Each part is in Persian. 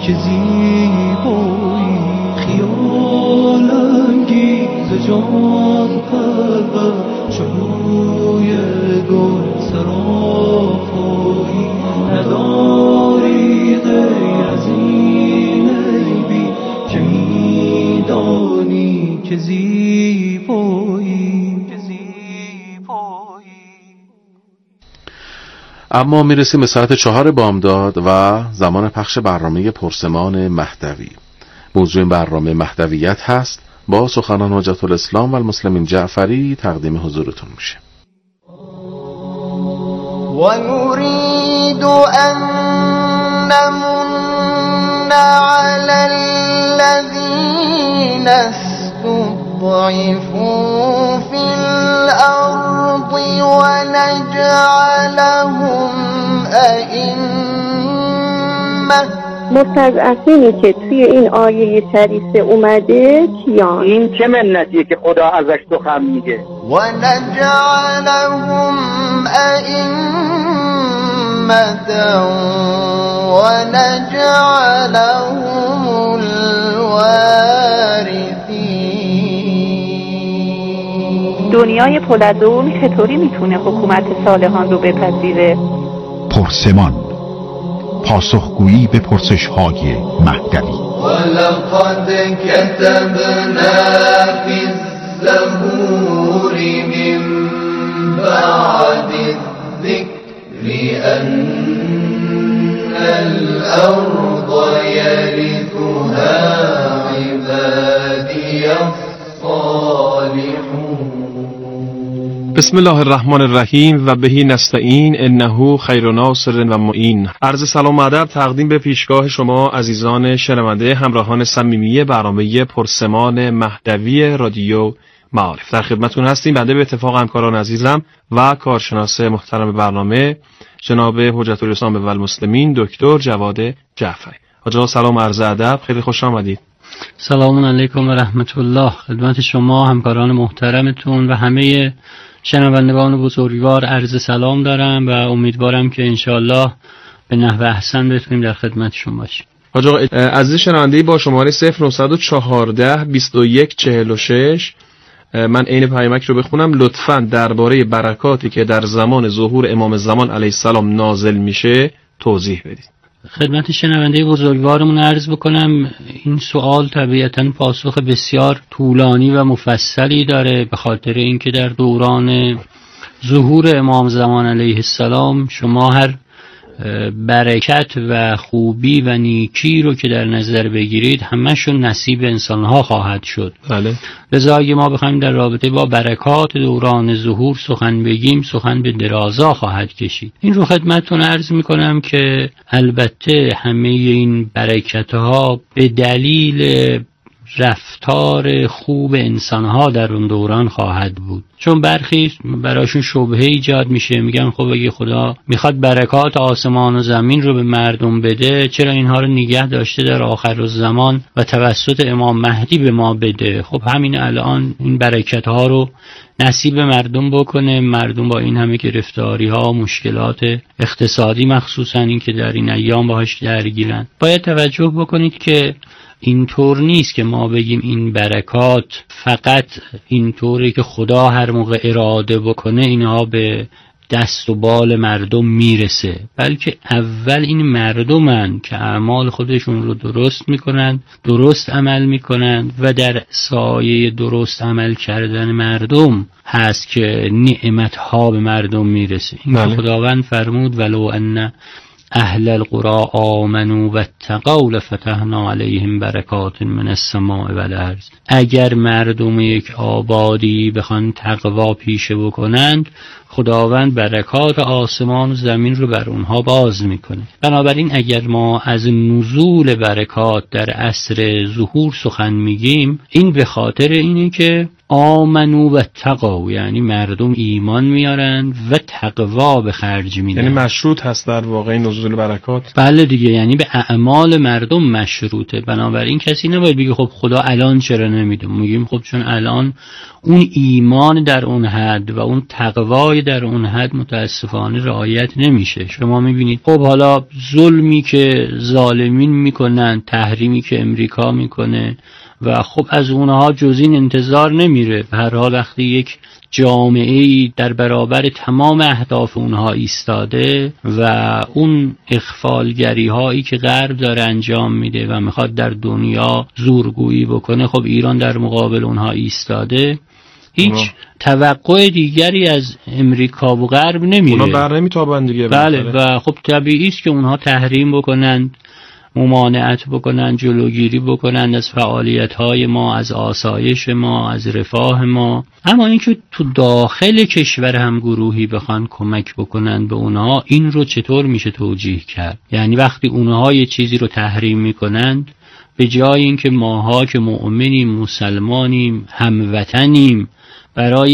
که زیبایی، خیال انگیز جان پرور، چوی گل سراپایی، نداری غیر از این عیبی که میدانی که زیبایی. اما میرسیم به ساعت 4 بامداد و زمان پخش برنامه پرسمان مهدوی. موضوع این برنامه مهدویت هست. با سخنان حجت الاسلام و المسلمین جعفری تقدیم حضورتون میشه. و نريد ان نمن على الذين استضعفوا في الارض ونجعلهم ائمة. مستضعفینی که توی این آیه شریفه اومده کیان؟ این چه منتیه که خدا ازش سخن میگه؟ و نجعلهم ائمة و نجعلهم الوارثین. دنیای پولادون چطوری میتونه حکومت صالحان رو بپذیره؟ پرسمان، پاسخگویی به پرسش‌های مهدوی. ولقد كتبنا في الزبور من بعد الذكر أن الأرض يرثها عبادي الصالحون. بسم الله الرحمن الرحیم و بهی نستعین انه خیر ناصر و معین. عرض سلام و ادب تقدیم به پیشگاه شما عزیزان شنونده همراهان صمیمی برنامه پرسمان مهدوی رادیو معارف. در خدمتتون هستیم. بنده به اتفاق همکاران عزیزم و کارشناس محترم برنامه جناب حجت الاسلام و المسلمین دکتر جواد جعفری. حاجی سلام و عرض ادب، خیلی خوش آمدید. سلام علیکم و رحمت الله. خدمت شما همکاران محترمتون و همه شنوندگان بزرگوار عرض سلام دارم و امیدوارم که انشاءالله به نحو احسن بتونیم در خدمتشون باشیم. حاج آقا عزیز شنونده‌ای با شماره 0914 21 46 من عین پیامک رو بخونم. لطفاً درباره برکاتی که در زمان ظهور امام زمان علیه السلام نازل میشه توضیح بدید. خدمت شنونده بزرگوارمون عرض بکنم این سوال طبیعتاً پاسخ بسیار طولانی و مفصلی داره، به خاطر اینکه در دوران ظهور امام زمان علیه السلام شما هر برکت و خوبی و نیکی رو که در نظر بگیرید همشون نصیب انسانها خواهد شد. بله. لذا اگه ما بخوایم در رابطه با برکات دوران ظهور سخن بگیم سخن به درازا خواهد کشید. این رو خدمتتون عرض میکنم که البته همه این برکتها به دلیل رفتار خوب انسانها در اون دوران خواهد بود، چون برخی براشون شبهه ایجاد میشه، میگن خب اگه خدا میخواد برکات آسمان و زمین رو به مردم بده چرا اینها رو نگه داشته در آخر الزمان و توسط امام مهدی به ما بده؟ خب همین الان این برکت ها رو نصیب مردم بکنه، مردم با این همه گرفتاری ها مشکلات اقتصادی مخصوصا این که در این ایام باهاش درگیرن. باید توجه بکنید که اینطور نیست که ما بگیم این برکات فقط اینطوری که خدا هر موقع اراده بکنه اینها به دست و بال مردم میرسه، بلکه اول این مردمن که اعمال خودشون رو درست میکنن، درست عمل میکنن و در سایه درست عمل کردن مردم هست که نعمتها به مردم میرسه. این خداوند فرمود ولو ان اهل القرى آمنوا واتقوا لفتحنا علیهم برکات من السماء والارض. اگر مردم یک آبادی بخوان تقوا پیشه بکنند خداوند برکات آسمان و زمین رو بر اونها باز میکنه. بنابراین اگر ما از نزول برکات در عصر ظهور سخن میگیم این به خاطر اینه که آمنو و تقوا، یعنی مردم ایمان میارن و تقوا به خرج میدن. یعنی مشروط هست در واقع نزول برکات. بله دیگه، یعنی به اعمال مردم مشروطه. بنابراین کسی نباید بگه خب خدا الان چرا نمیده. میگیم خب چون الان اون ایمان در اون حد و اون تقوای در اون حد متاسفانه رعایت نمیشه. شما میبینید خب حالا ظلمی که ظالمین میکنن، تحریمی که امریکا میکنه و خب از اونها جز این انتظار نمیره. به هر حال وقتی یک جامعه‌ای در برابر تمام اهداف اونها ایستاده و اون اخفالگری هایی که غرب داره انجام میده و میخواد در دنیا زورگویی بکنه، خب ایران در مقابل اونها ایستاده، هیچ توقع دیگری از امریکا و غرب نمیره. اونا بر نمیتابن دیگه. بله و خب طبیعی است که اونها تحریم بکنن، ممانعت بکنن، جلوگیری بکنن از فعالیت‌های ما، از آسایش ما، از رفاه ما. اما اینکه تو داخل کشور هم گروهی بخوان کمک بکنن به اونها، این رو چطور میشه توجیه کرد؟ یعنی وقتی اونها یه چیزی رو تحریم میکنن، به جای اینکه ماها که مؤمنیم، مسلمانیم، هموطنیم، برای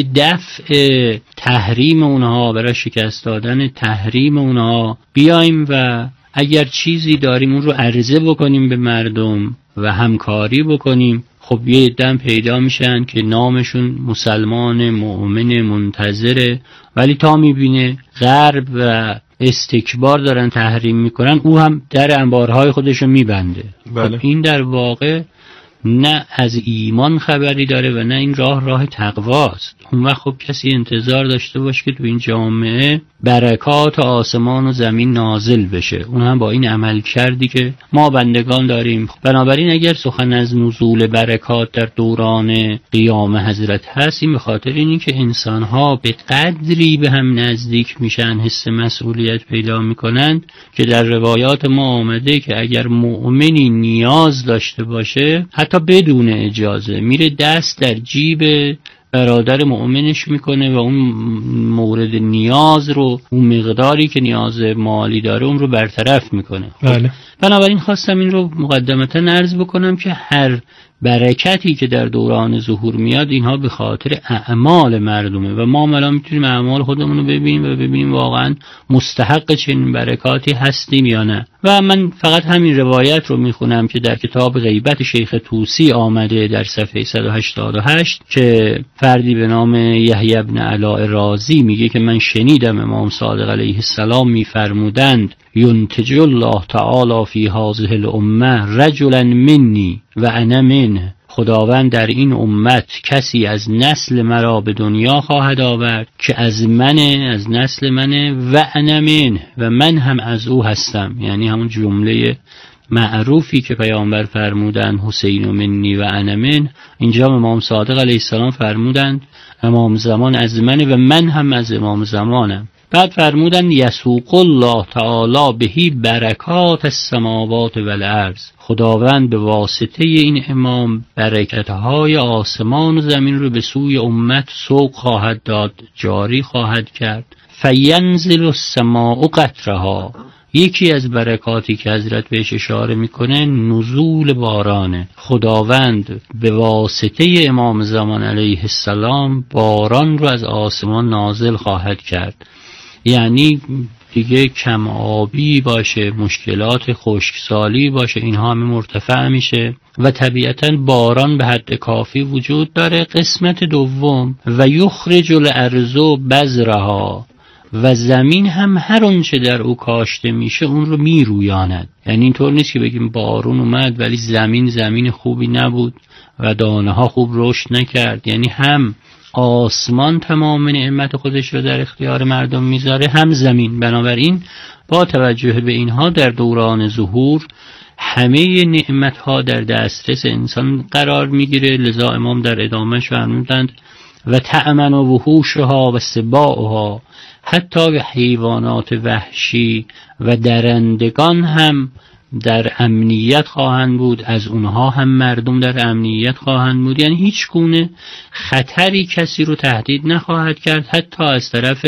دفع تحریم اونها، برای شکست دادن تحریم اونها بیایم و اگر چیزی داریم اون رو عرضه بکنیم به مردم و همکاری بکنیم، خب یه عده‌ام پیدا میشن که نامشون مسلمان، مؤمن، منتظره، ولی تا میبینه غرب و استکبار دارن تحریم میکنن، او هم در انبارهای خودشو میبنده. بله. خب این در واقع نه از ایمان خبری داره و نه این راه تقواست. اون وقت خب کسی انتظار داشته باشه که تو این جامعه برکات آسمان و زمین نازل بشه، اون هم با این عمل کردی که ما بندگان داریم. بنابراین اگر سخن از نزول برکات در دوران قیام حضرت هست، این به خاطر اینی که انسانها به قدری به هم نزدیک میشن، حس مسئولیت پیدا میکنند که در روایات ما آمده که اگر مؤمنی نیاز داشته باشه، حتی بدون اجازه میره دست در جیب برادر مؤمنش میکنه و اون مورد نیاز رو، اون مقداری که نیاز مالی داره، اون رو برطرف میکنه. بله. بنابراین خواستم این رو مقدمتا عرض بکنم که هر برکتی که در دوران ظهور میاد، اینها به خاطر اعمال مردمه و ما الان میتونیم اعمال خودمون رو ببینیم و ببینیم واقعا مستحق چنین برکاتی هستیم یا نه. و من فقط همین روایت رو میخونم که در کتاب غیبت شیخ طوسی آمده در صفحه 188 که فردی به نام یحیی بن علاء رازی میگه که من شنیدم امام صادق علیه السلام میفرمودند ینتج الله تعالی فی هذه الامه رجلا منی و انا منه. خداوند در این امت کسی از نسل مرا به دنیا خواهد آورد که از نسل منه و انا منه و من هم از او هستم. یعنی همون جمله معروفی که پیامبر فرمودند حسین منی و انا منه، اینجا امام صادق علیه السلام فرمودند امام زمان از منه و من هم از امام زمانم. بعد فرمودن یسوق الله تعالی بهی برکات السماوات و الارض. خداوند به واسطه این امام برکتهای آسمان و زمین رو به سوی امت سوق خواهد داد، جاری خواهد کرد. فینزل السماء قطرها. یکی از برکاتی که حضرت بهش اشاره میکنه نزول بارانه. خداوند به واسطه امام زمان علیه السلام باران رو از آسمان نازل خواهد کرد. یعنی دیگه کم آبی باشه، مشکلات خشکسالی باشه، اینها همه مرتفع میشه و طبیعتاً باران به حد کافی وجود داره. قسمت دوم و یخرج الارض بذرها، و زمین هم هر اونچه در او کاشته میشه اون رو میرویاند. یعنی اینطور نیست که بگیم بارون اومد ولی زمین خوبی نبود و دانه ها خوب رشد نکرد. یعنی هم آسمان تمام نعمت خودش رو در اختیار مردم میذاره، هم زمین. بنابراین با توجه به اینها در دوران ظهور همه نعمتها در دسترس انسان قرار میگیره. لذا امام در ادامهش فرمودند و تأمن و وحوشها و سباعها، حتی به حیوانات وحشی و درندگان هم در امنیت خواهند بود، از اونها هم مردم در امنیت خواهند بود. یعنی هیچ گونه خطری کسی رو تهدید نخواهد کرد، حتی از طرف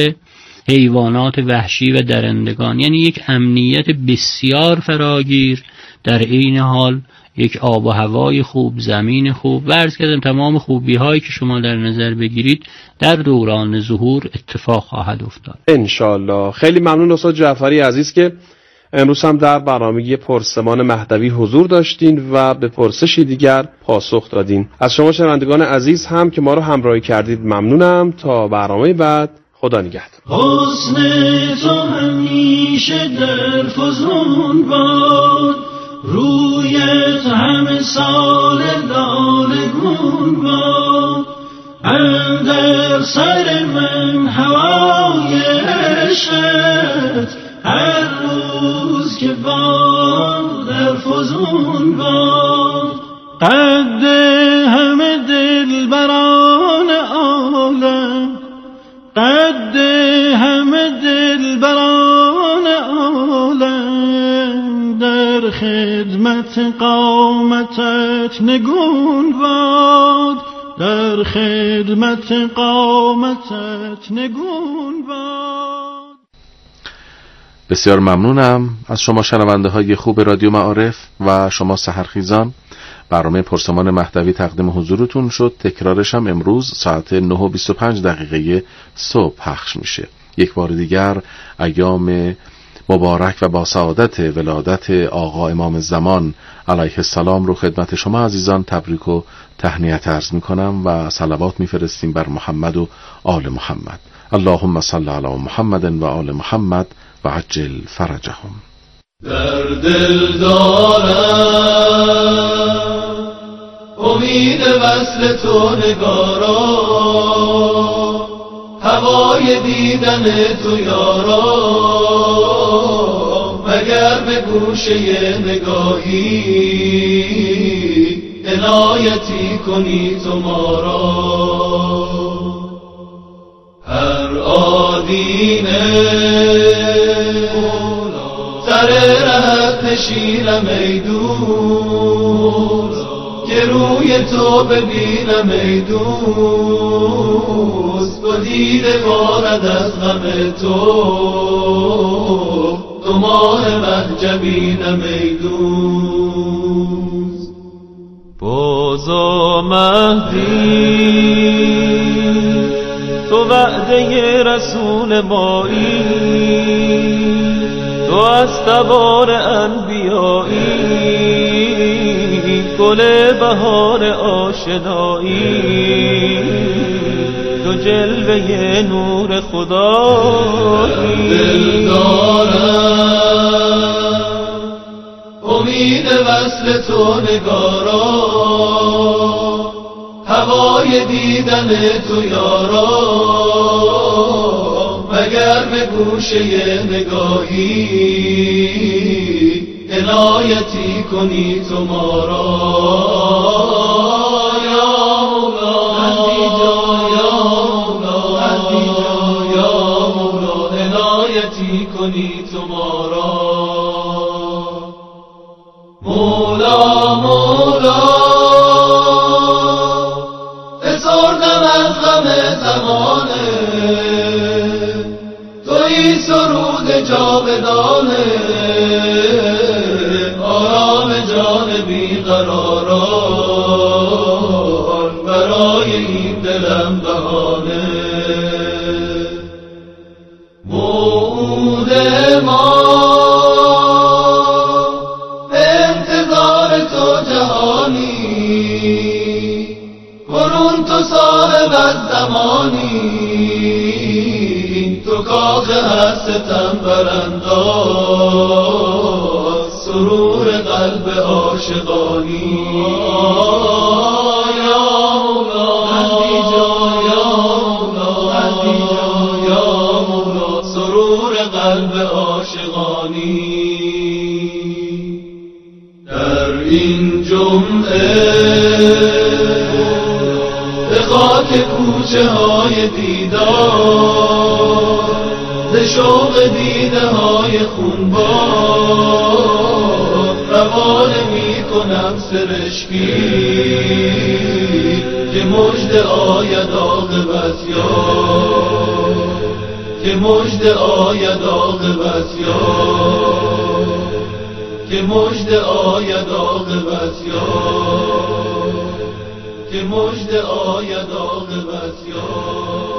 حیوانات وحشی و درندگان. یعنی یک امنیت بسیار فراگیر. در این حال یک آب و هوای خوب، زمین خوب و عرض کردم تمام خوبی هایی که شما در نظر بگیرید در دوران ظهور اتفاق خواهد افتاد انشالله. خیلی ممنون استاد جعفری عزیز که امروز هم در برنامه پرسمان مهدوی حضور داشتین و به پرسشی دیگر پاسخ دادین. از شما شنوندگان عزیز هم که ما رو همراهی کردید ممنونم. تا برنامه بعد، خدا نگهدار. حسن تو همیشه در فزون باد، رویت همه سال لالگون باد، اندر سر من هوای عشقت، هر روز که باد در فزون باد. قد همه دلبران عالم، قد همه دلبران عالم، در خدمت قامتت نگون باد، در خدمت قامتت نگون باد. بسیار ممنونم از شما شنونده های خوب رادیو معارف و شما سحرخیزان. برنامه پرسمان مهدوی تقدیم حضورتون شد. تکرارش هم امروز ساعت 9:25 صبح پخش میشه. یک بار دیگر ایام مبارک و با سعادت ولادت آقا امام زمان علیه السلام رو خدمت شما عزیزان تبریک و تهنیت عرض میکنم و صلوات میفرستیم بر محمد و آل محمد. اللهم صل علی محمد و آل محمد و عجل فرجهم. در دل دارم امید وصل تو نگارا، هوای دیدن تو یارا، مگر به گوشه نگاهی عنایتی کنی تو ما را. هر آدینه سر رهت نشینم ای دوست، که روی تو ببینم ای دوست، با دیده بارد از غم تو ماه محجبینم ای دوست. بازا مهدی تو وعده رسول مایی، تو از تبار انبیایی، گل بهار آشنایی، تو جلوه نور خدایی. دل دارم امید وصل تو نگارا، هوای دیدن تو یارا، مگر به گوشه نگاهی عنایتی کنی تو ما را. یا مولا یا مولا یا مولا، عنایتی کنی تو ما را. مولا مولا بسردم از غم زمانه، تویی سرود جاودانه، آرام جان بیقراران، برای این دلم بهانه. موعود ما به انتظار تو جهانی، برون تو صاحب از زمانی، تو کاخ هستم برانداز، سرور قلب عاشقانی. یا مولا یا مولا یا مولا، سرور قلب عاشقانی. در این جمعه به خاک کوچه های دیدار، ز شوق دیده های خونبار، روانه می کنم سرشکی که مژده آید عاقبت یار، که مژده آید عاقبت یار. که مژد آید عاقبت یار، که مژد آید عاقبت یار.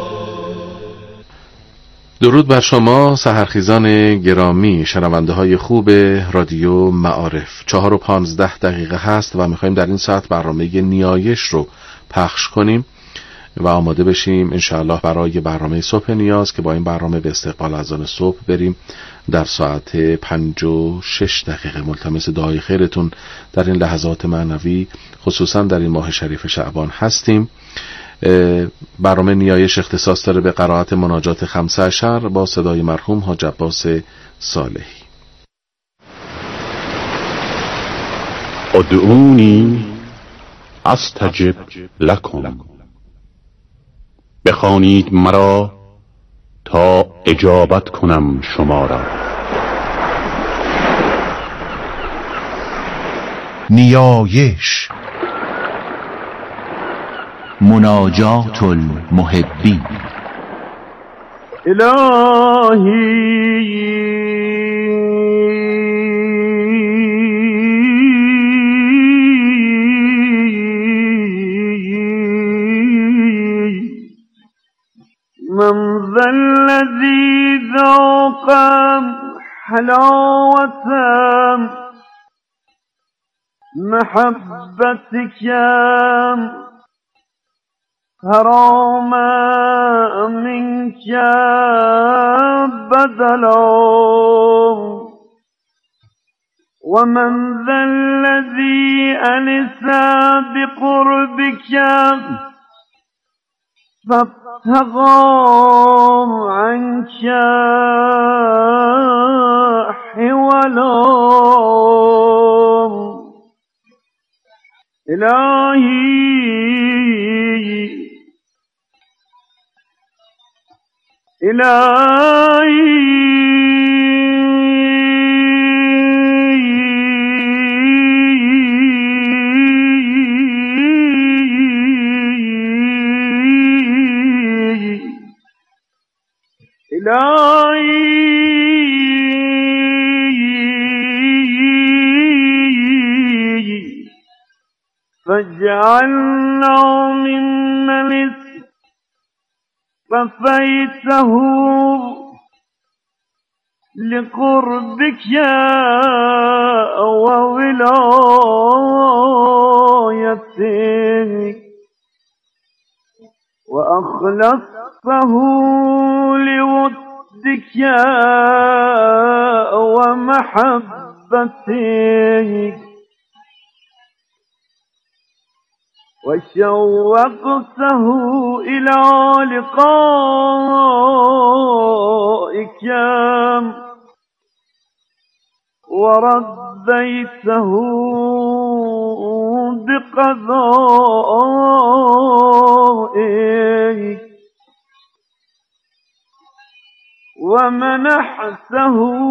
درود بر شما سحرخیزان گرامی، شنونده های خوب رادیو معارف. 4:15 هست و میخواییم در این ساعت برنامه نیایش رو پخش کنیم و آماده بشیم انشاءالله برای برنامه صبح نیاز که با این برنامه به استقبال اذان صبح بریم. در ساعت 5:06 ملتمس دعای خیرتون در این لحظات معنوی، خصوصا در این ماه شریف شعبان هستیم. برنامه نیایش اختصاص داره به قرائت مناجات 15 با صدای مرحوم حاج عباس صالحی. ادعونی استجب لکم، بخوانید مرا تا اجابت کنم شما را. نیایش، مناجات المحبین. الهی من ذا الذي ذاق حلاوة محبتك حرام منك بدلا ومن ذا الذي أنس بقربك فابتغى عنك حولا. إلهي فاجعلنا ممن اصطفيته لقربك وولايتك وأخلصته لودك ومحبتك وشوقته إلى لقائك ورديته بقضائك ومنحته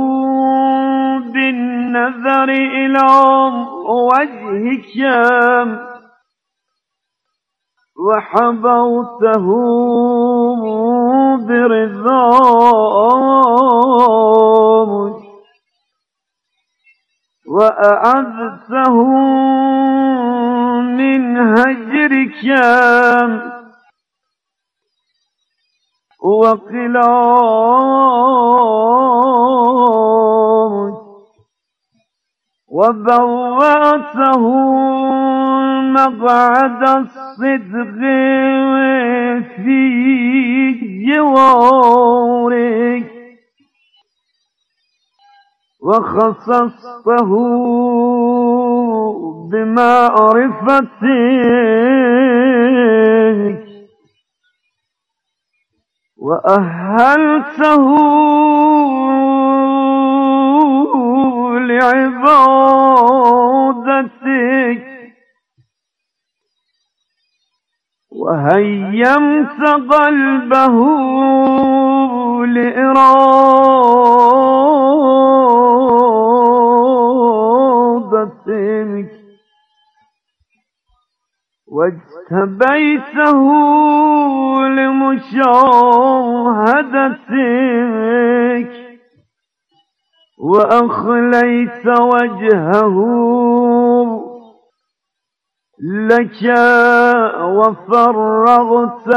بالنظر إلى وجهك وحبوته برضاك وأعذته من هجرك وقلاك وبوأته مقعد الصدق في جوارك وخصصته بمعرفتك وأهلته لعبادتك وهيمت قلبه لإرادتك واجتبيته لمشاهدتك وأخليت وجهه لك وفرغت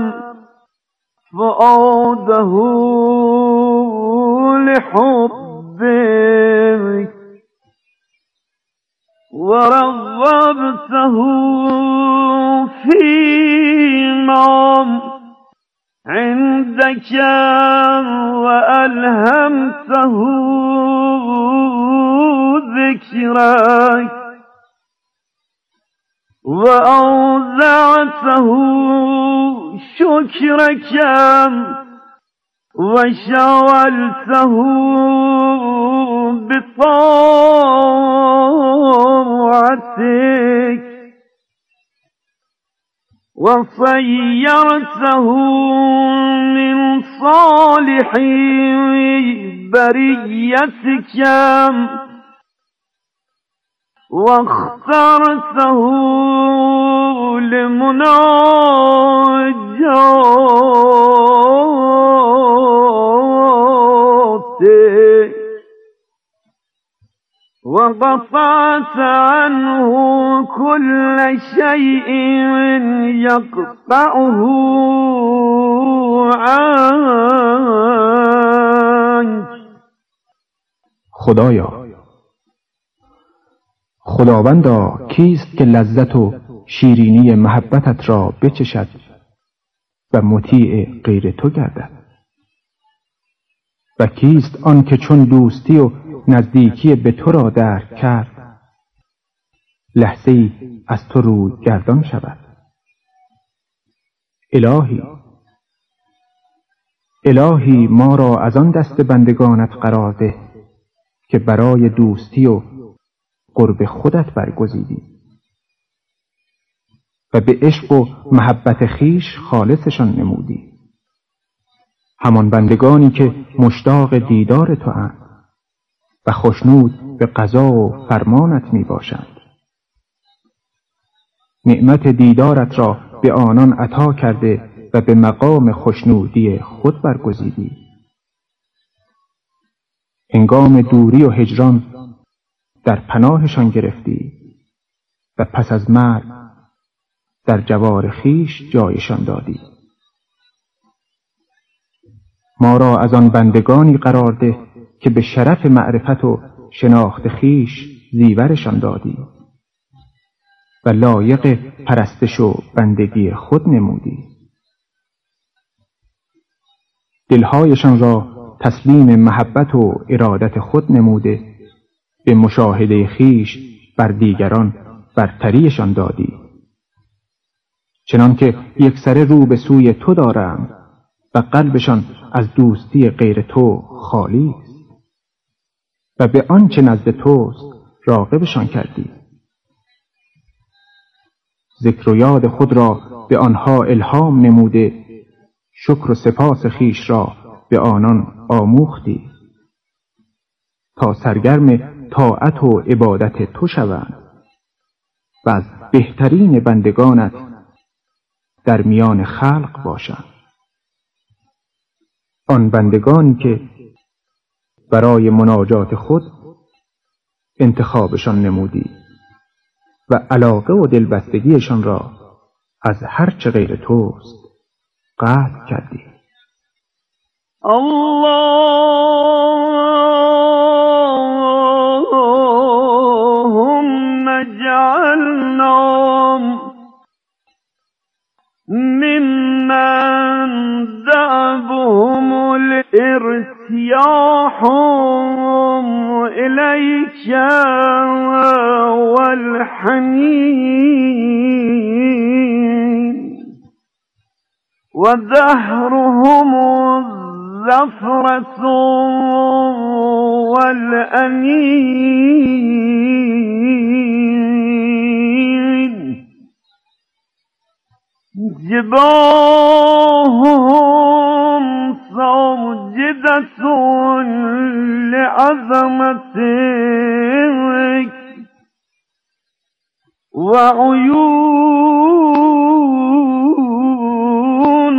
فؤاده لحبك ورغبته فيما عندك وألهمته ذكرك وأوزعته شكرك وشغلته بطاعتك وصيرته من صالح بريتك واخترته لمناجاتك وقطعت عنه كل شيء يقطعه عنك. خدایا، خداوندا کیست که لذت و شیرینی محبتت را بچشد و مطیع غیر تو گردد؟ و کیست آن که چون دوستی و نزدیکی به تو را درک کرد لحظه‌ای از تو روی گردان شود؟ الهی ما را از آن دست بندگانت قرار ده که برای دوستی و قرب خودت برگزیدی و به عشق و محبت خیش خالصشان نمودی، همان بندگانی که مشتاق دیدار تو اند و خوشنود به قضا و فرمانت می باشند. نعمت دیدارت را به آنان عطا کرده و به مقام خوشنودی خود برگزیدی. هنگام دوری و هجران در پناهشان گرفتی و پس از مرگ در جوار خیش جایشان دادی. ما را از آن بندگانی قرار ده که به شرف معرفت و شناخت خیش زیورشان دادی و لایق پرستش و بندگی خود نمودی. دلهایشان را تسلیم محبت و ارادت خود نموده به مشاهده خیش بر دیگران برتریشان دادی، چنان که یک سره رو به سوی تو دارند و قلبشان از دوستی غیر تو خالی است و به آنچه نزد توست راغبشان کردی. ذکر و یاد خود را به آنها الهام نموده، شکر و سپاس خیش را به آنان آموختی تا سرگرم طاعت و عبادت تو شوند و از بهترین بندگانت در میان خلق باشند. آن بندگانی که برای مناجات خود انتخابشان نمودی و علاقه و دلبستگیشان را از هر چه غیر توست قطع کردی. اللهم اجعلنا ممن دعبهم الارتياح إليك والحنين ودهرهم الزفرة والأنين جباههم ساجدة لعظمتك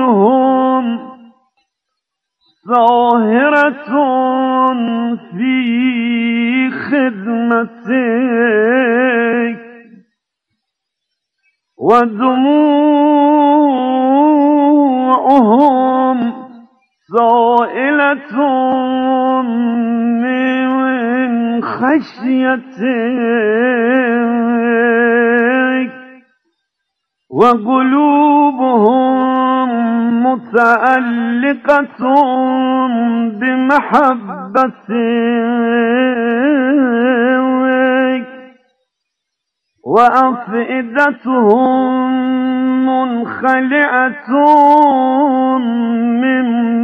وعيونهم ساهرة في و دموعهم سائلة من خشيتك و قلوبهم متعلقة بمحبتك و أفئدتهم منخلعة من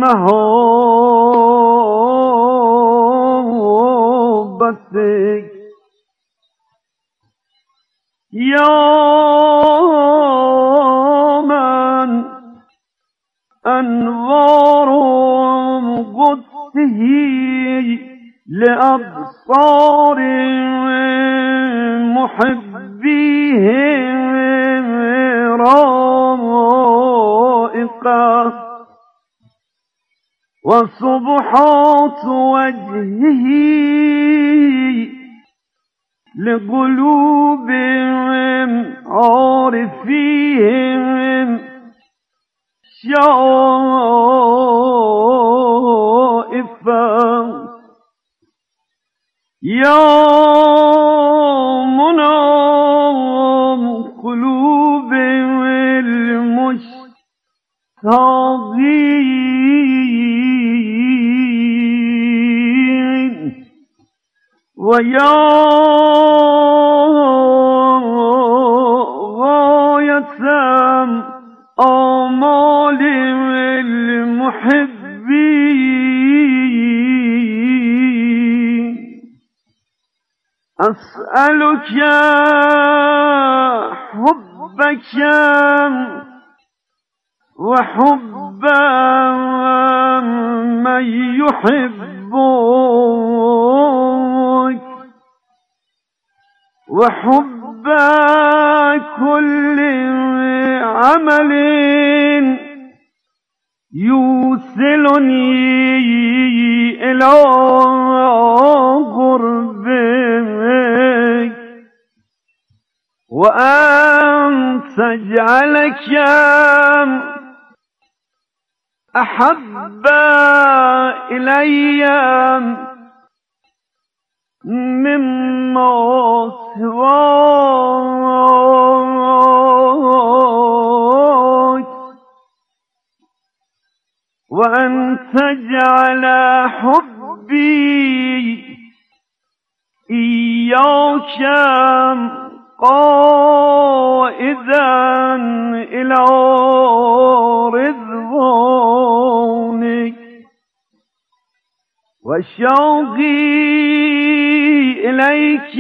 محبتك يا من أنوار قدسه لأبصار محبيه رائقة وصبحات وجهه لقلوبهم عارفيهم شائفة يا منام قلوب المشتاقين ويا غاية آمال المحبين أسألك حبك وحب من يحبك وحب كل عمل يوصلني إلى قربك وأن تجعلك أحب إلي مما سواك وأن تجعل حبي إياك قائدا إلى رضوانك وشوقي إليك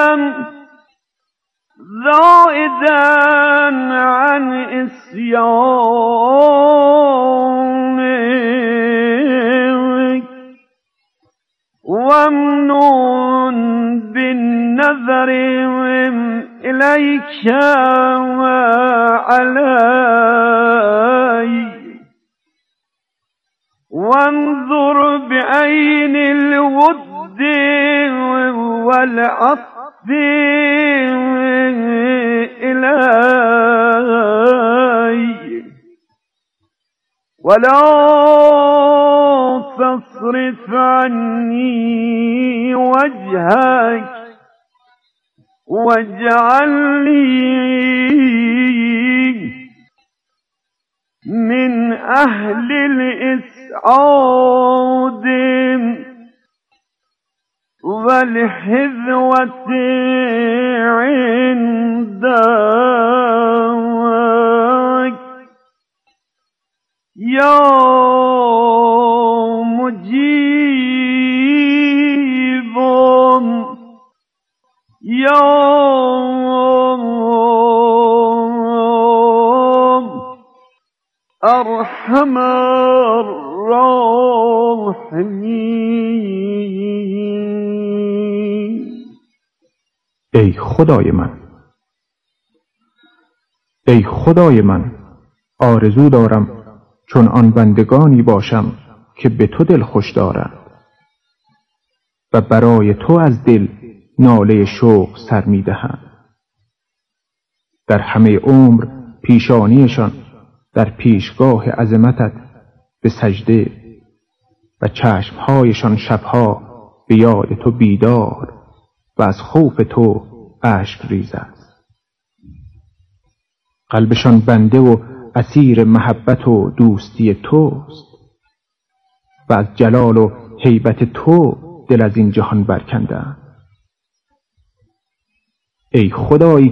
زائدا عن إسيانك وامنون بالنظر إليك علي وانظر بعين الود والعطف إلي ولا تصرف عني وجهك واجعلني من أهل الإسعاد والحذوة عندك يا مجيب يا أرحم الراحمين. ای خدای من، ای خدای من، آرزو دارم چون آن بندگانی باشم که به تو دل خوش دارند و برای تو از دل ناله شوق سر می دهند. در همه عمر پیشانیشان در پیشگاه عظمتت به سجده و چشمهایشان شبها به یاد تو بیدار و از خوف تو اشک ریز است. قلبشان بنده و اسیر محبت و دوستی توست و از جلال و هیبت تو دل از این جهان برکندند. ای خدایی